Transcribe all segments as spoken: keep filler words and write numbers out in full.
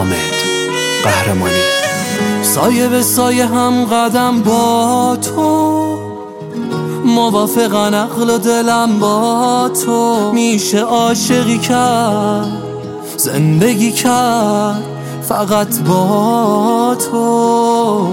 حامد قهرمانی. سایه به سایه هم قدم با تو، موافقن عقل و دلم با تو. میشه عاشقی کرد، زندگی کرد فقط با تو.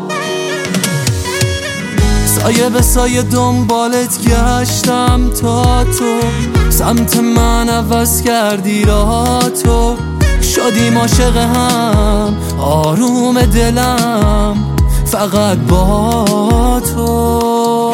سایه به سایه دنبالت گشتم تا تو سمت من عوض کردی را تو. شدیم عاشق هم، آروم دلم فقط با تو.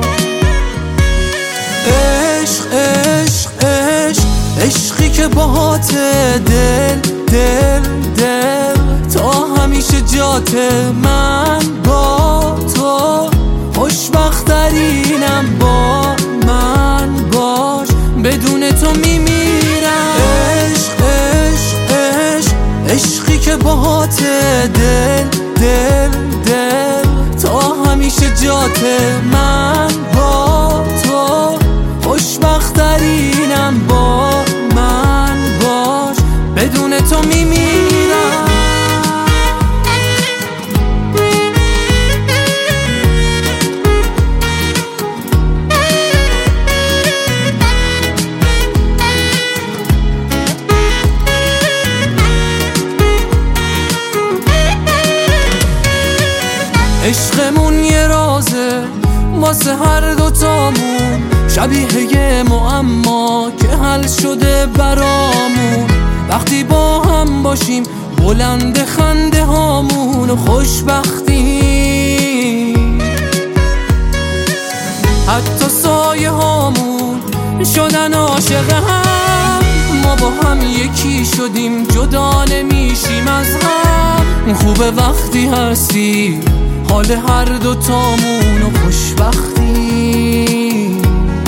عشق عشق عشق عشقی که باهات دل دل دل تا همیشه جات من با تو. خوشبخترینم با من باش، بدون تو میمیرم. عشق عشق عشق عشقی که باهات دل دل دل تا همیشه جات من با تو. خوشبخترینم با من باش، بدون تو میمیرم. عشقمون یه رازه واسه هر دوتامون، شبیه یه معما که حل شده برامون. وقتی با هم باشیم بلند خنده هامون و خوشبختیم. حتی سایه هامون شدن عاشق هم، ما با هم یکی شدیم جدا نمیشیم از هم. خوبه وقتی هستی حال هر دوتامون و خوشبختی.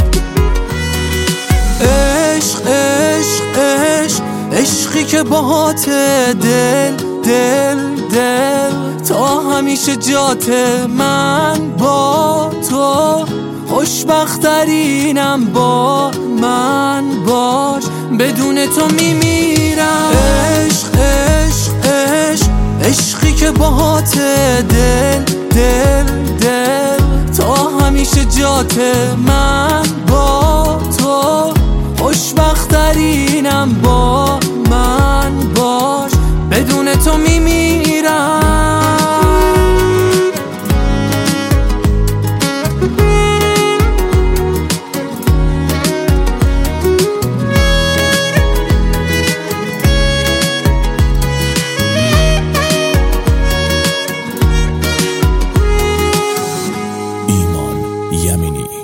عشق عشق عشق عشقی که باهات دل دل دل تا همیشه جات من با تو. خوشبخترینم با من باش، بدون تو میمیرم. عشق عشق عشق عشقی که باهات دل دل دل تا همیشه جات من با تو. خوشبخترینم با من باش، بدون تو میمیرم. ایمان یمینی.